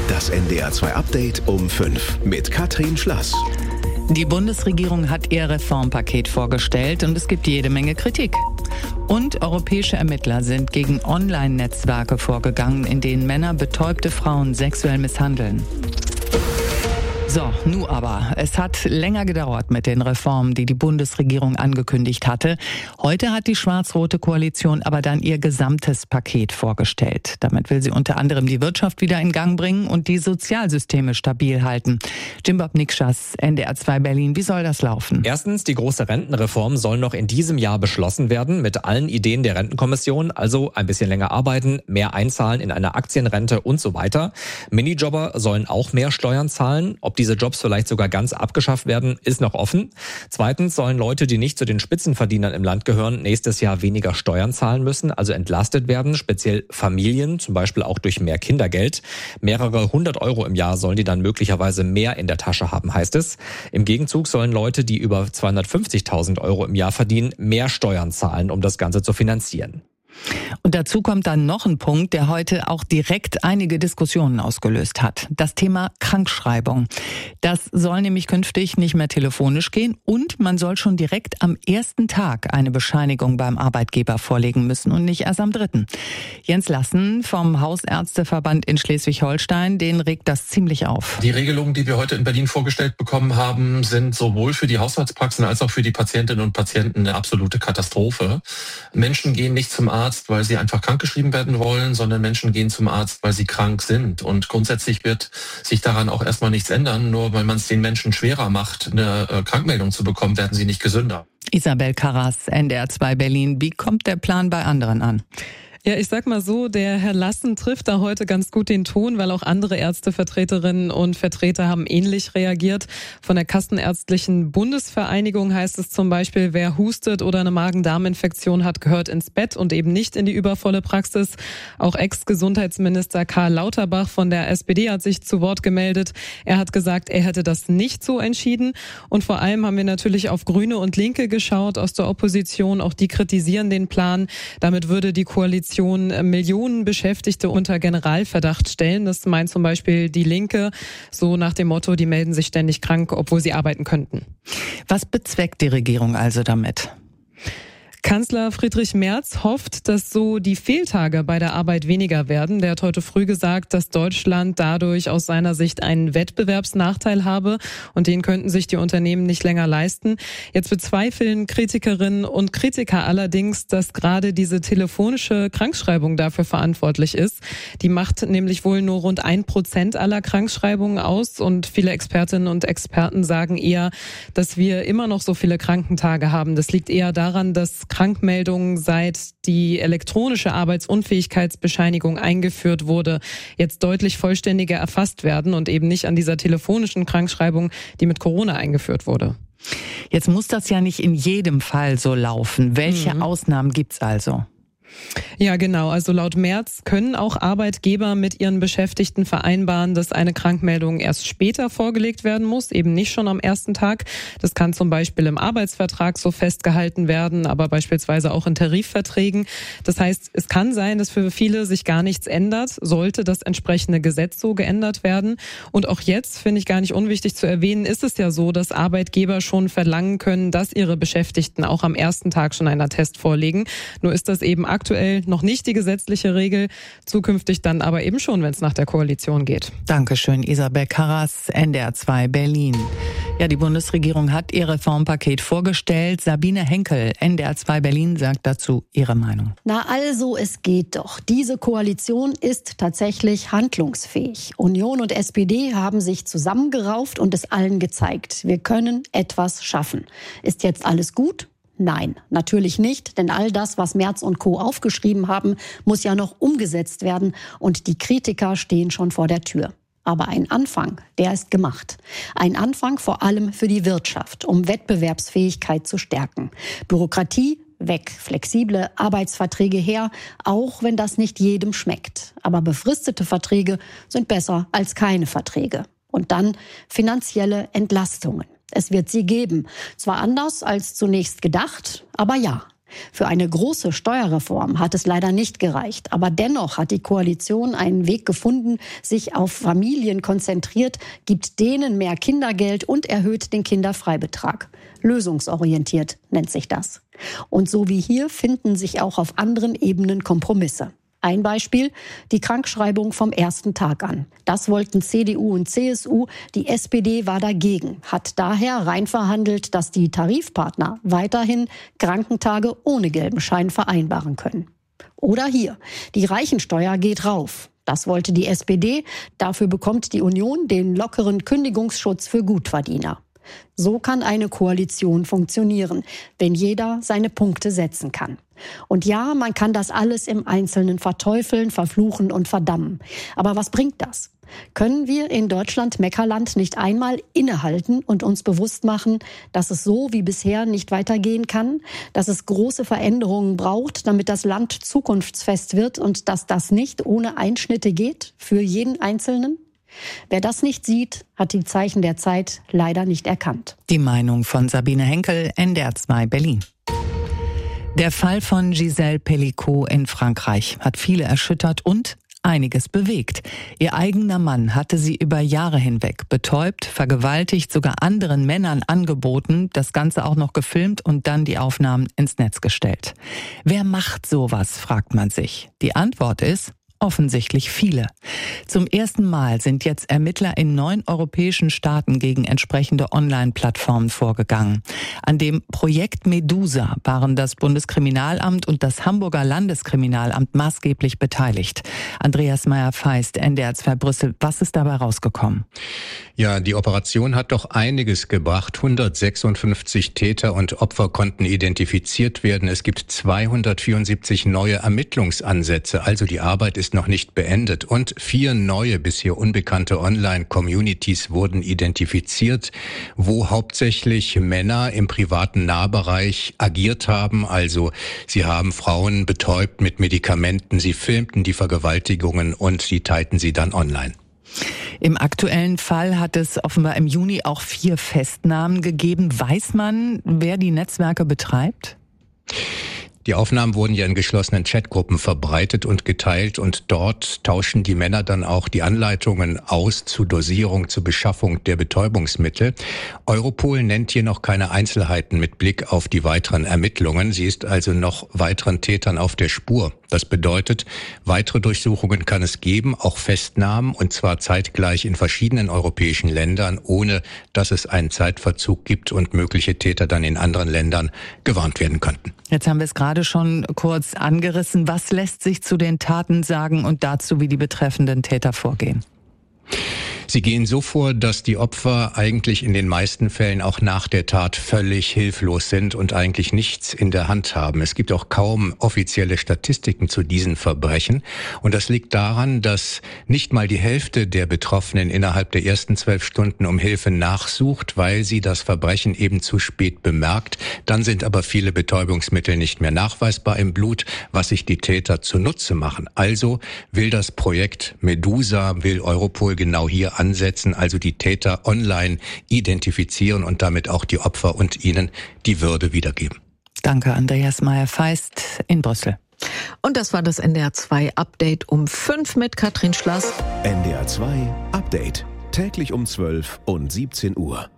Das NDR 2 Update um 5 mit Katrin Schlass. Die Bundesregierung hat ihr Reformpaket vorgestellt und es gibt jede Menge Kritik. Und europäische Ermittler sind gegen Online-Netzwerke vorgegangen, in denen Männer betäubte Frauen sexuell misshandeln. So, nun aber. Es hat länger gedauert mit den Reformen, die die Bundesregierung angekündigt hatte. Heute hat die schwarz-rote Koalition aber dann ihr gesamtes Paket vorgestellt. Damit will sie unter anderem die Wirtschaft wieder in Gang bringen und die Sozialsysteme stabil halten. Jimbob Nikschas, NDR 2 Berlin. Wie soll das laufen? Erstens, die große Rentenreform soll noch in diesem Jahr beschlossen werden mit allen Ideen der Rentenkommission. Also ein bisschen länger arbeiten, mehr einzahlen in eine Aktienrente und so weiter. Minijobber sollen auch mehr Steuern zahlen. Ob diese Jobs vielleicht sogar ganz abgeschafft werden, ist noch offen. Zweitens sollen Leute, die nicht zu den Spitzenverdienern im Land gehören, nächstes Jahr weniger Steuern zahlen müssen, also entlastet werden, speziell Familien, zum Beispiel auch durch mehr Kindergeld. Mehrere 100 € im Jahr sollen die dann möglicherweise mehr in der Tasche haben, heißt es. Im Gegenzug sollen Leute, die über 250.000 € im Jahr verdienen, mehr Steuern zahlen, um das Ganze zu finanzieren. Und dazu kommt dann noch ein Punkt, der heute auch direkt einige Diskussionen ausgelöst hat. Das Thema Krankschreibung. Das soll nämlich künftig nicht mehr telefonisch gehen und man soll schon direkt am ersten Tag eine Bescheinigung beim Arbeitgeber vorlegen müssen und nicht erst am 3. Jens Lassen vom Hausärzteverband in Schleswig-Holstein, den regt das ziemlich auf. Die Regelungen, die wir heute in Berlin vorgestellt bekommen haben, sind sowohl für die Hausarztpraxen als auch für die Patientinnen und Patienten eine absolute Katastrophe. Menschen gehen nicht zum Arzt, weil sie einfach krankgeschrieben werden wollen, sondern Menschen gehen zum Arzt, weil sie krank sind. Und grundsätzlich wird sich daran auch erstmal nichts ändern. Nur weil man es den Menschen schwerer macht, eine Krankmeldung zu bekommen, werden sie nicht gesünder. Isabel Karras, NDR 2 Berlin. Wie kommt der Plan bei anderen an? Ja, ich sag mal so, der Herr Lassen trifft da heute ganz gut den Ton, weil auch andere Ärztevertreterinnen und Vertreter haben ähnlich reagiert. Von der Kassenärztlichen Bundesvereinigung heißt es zum Beispiel, wer hustet oder eine Magen-Darm-Infektion hat, gehört ins Bett und eben nicht in die übervolle Praxis. Auch Ex-Gesundheitsminister Karl Lauterbach von der SPD hat sich zu Wort gemeldet. Er hat gesagt, er hätte das nicht so entschieden. Und vor allem haben wir natürlich auf Grüne und Linke geschaut aus der Opposition. Auch die kritisieren den Plan. Damit würde die Koalition Millionen Beschäftigte unter Generalverdacht stellen. Das meint zum Beispiel die Linke, so nach dem Motto, die melden sich ständig krank, obwohl sie arbeiten könnten. Was bezweckt die Regierung also damit? Kanzler Friedrich Merz hofft, dass so die Fehltage bei der Arbeit weniger werden. Der hat heute früh gesagt, dass Deutschland dadurch aus seiner Sicht einen Wettbewerbsnachteil habe und den könnten sich die Unternehmen nicht länger leisten. Jetzt bezweifeln Kritikerinnen und Kritiker allerdings, dass gerade diese telefonische Krankschreibung dafür verantwortlich ist. Die macht nämlich wohl nur rund 1% aller Krankschreibungen aus und viele Expertinnen und Experten sagen eher, dass wir immer noch so viele Krankentage haben. Das liegt eher daran, dass Krankmeldungen, seit die elektronische Arbeitsunfähigkeitsbescheinigung eingeführt wurde, jetzt deutlich vollständiger erfasst werden und eben nicht an dieser telefonischen Krankschreibung, die mit Corona eingeführt wurde. Jetzt muss das ja nicht in jedem Fall so laufen. Welche Ausnahmen gibt's also? Ja, genau. Also laut Merz können auch Arbeitgeber mit ihren Beschäftigten vereinbaren, dass eine Krankmeldung erst später vorgelegt werden muss, eben nicht schon am ersten Tag. Das kann zum Beispiel im Arbeitsvertrag so festgehalten werden, aber beispielsweise auch in Tarifverträgen. Das heißt, es kann sein, dass für viele sich gar nichts ändert, sollte das entsprechende Gesetz so geändert werden. Und auch jetzt, finde ich gar nicht unwichtig zu erwähnen, ist es ja so, dass Arbeitgeber schon verlangen können, dass ihre Beschäftigten auch am ersten Tag schon einen Attest vorlegen. Nur ist das eben aktuell noch nicht die gesetzliche Regel, zukünftig dann aber eben schon, wenn es nach der Koalition geht. Dankeschön, Isabel Karras, NDR 2 Berlin. Ja, die Bundesregierung hat ihr Reformpaket vorgestellt. Sabine Henkel, NDR 2 Berlin, sagt dazu ihre Meinung. Na also, es geht doch. Diese Koalition ist tatsächlich handlungsfähig. Union und SPD haben sich zusammengerauft und es allen gezeigt. Wir können etwas schaffen. Ist jetzt alles gut? Nein, natürlich nicht, denn all das, was Merz und Co. aufgeschrieben haben, muss ja noch umgesetzt werden und die Kritiker stehen schon vor der Tür. Aber ein Anfang, der ist gemacht. Ein Anfang vor allem für die Wirtschaft, um Wettbewerbsfähigkeit zu stärken. Bürokratie weg, flexible Arbeitsverträge her, auch wenn das nicht jedem schmeckt. Aber befristete Verträge sind besser als keine Verträge. Und dann finanzielle Entlastungen. Es wird sie geben. Zwar anders als zunächst gedacht, aber ja. Für eine große Steuerreform hat es leider nicht gereicht. Aber dennoch hat die Koalition einen Weg gefunden, sich auf Familien konzentriert, gibt denen mehr Kindergeld und erhöht den Kinderfreibetrag. Lösungsorientiert nennt sich das. Und so wie hier finden sich auch auf anderen Ebenen Kompromisse. Ein Beispiel, die Krankschreibung vom ersten Tag an. Das wollten CDU und CSU, die SPD war dagegen, hat daher reinverhandelt, dass die Tarifpartner weiterhin Krankentage ohne gelben Schein vereinbaren können. Oder hier, die Reichensteuer geht rauf. Das wollte die SPD, dafür bekommt die Union den lockeren Kündigungsschutz für Gutverdiener. So kann eine Koalition funktionieren, wenn jeder seine Punkte setzen kann. Und ja, man kann das alles im Einzelnen verteufeln, verfluchen und verdammen. Aber was bringt das? Können wir in Deutschland-Meckerland nicht einmal innehalten und uns bewusst machen, dass es so wie bisher nicht weitergehen kann, dass es große Veränderungen braucht, damit das Land zukunftsfest wird und dass das nicht ohne Einschnitte geht für jeden Einzelnen? Wer das nicht sieht, hat die Zeichen der Zeit leider nicht erkannt. Die Meinung von Sabine Henkel, NDR 2 Berlin. Der Fall von Gisèle Pelicot in Frankreich hat viele erschüttert und einiges bewegt. Ihr eigener Mann hatte sie über Jahre hinweg betäubt, vergewaltigt, sogar anderen Männern angeboten, das Ganze auch noch gefilmt und dann die Aufnahmen ins Netz gestellt. Wer macht sowas, fragt man sich. Die Antwort ist: offensichtlich viele. Zum ersten Mal sind jetzt Ermittler in 9 europäischen Staaten gegen entsprechende Online-Plattformen vorgegangen. An dem Projekt Medusa waren das Bundeskriminalamt und das Hamburger Landeskriminalamt maßgeblich beteiligt. Andreas Meyer-Feist, NDR 2 Brüssel. Was ist dabei rausgekommen? Ja, die Operation hat doch einiges gebracht. 156 Täter und Opfer konnten identifiziert werden. Es gibt 274 neue Ermittlungsansätze. Also die Arbeit ist noch nicht beendet. Und 4 neue, bisher unbekannte Online-Communities wurden identifiziert, wo hauptsächlich Männer im privaten Nahbereich agiert haben. Also sie haben Frauen betäubt mit Medikamenten, sie filmten die Vergewaltigungen und sie teilten sie dann online. Im aktuellen Fall hat es offenbar im Juni auch 4 Festnahmen gegeben. Weiß man, wer die Netzwerke betreibt? Die Aufnahmen wurden ja in geschlossenen Chatgruppen verbreitet und geteilt und dort tauschen die Männer dann auch die Anleitungen aus zur Dosierung, zur Beschaffung der Betäubungsmittel. Europol nennt hier noch keine Einzelheiten mit Blick auf die weiteren Ermittlungen. Sie ist also noch weiteren Tätern auf der Spur. Das bedeutet, weitere Durchsuchungen kann es geben, auch Festnahmen, und zwar zeitgleich in verschiedenen europäischen Ländern, ohne dass es einen Zeitverzug gibt und mögliche Täter dann in anderen Ländern gewarnt werden könnten. Jetzt haben wir es gerade schon kurz angerissen. Was lässt sich zu den Taten sagen und dazu, wie die betreffenden Täter vorgehen? Sie gehen so vor, dass die Opfer eigentlich in den meisten Fällen auch nach der Tat völlig hilflos sind und eigentlich nichts in der Hand haben. Es gibt auch kaum offizielle Statistiken zu diesen Verbrechen. Und das liegt daran, dass nicht mal die Hälfte der Betroffenen innerhalb der ersten 12 Stunden um Hilfe nachsucht, weil sie das Verbrechen eben zu spät bemerkt. Dann sind aber viele Betäubungsmittel nicht mehr nachweisbar im Blut, was sich die Täter zunutze machen. Also will das Projekt Medusa, will Europol genau hier ansetzen, also die Täter online identifizieren und damit auch die Opfer und ihnen die Würde wiedergeben. Danke, Andreas Meyer-Feist in Brüssel. Und das war das NDR 2 Update um 5 mit Katrin Schlass. NDR 2 Update. Täglich um 12 und 17 Uhr.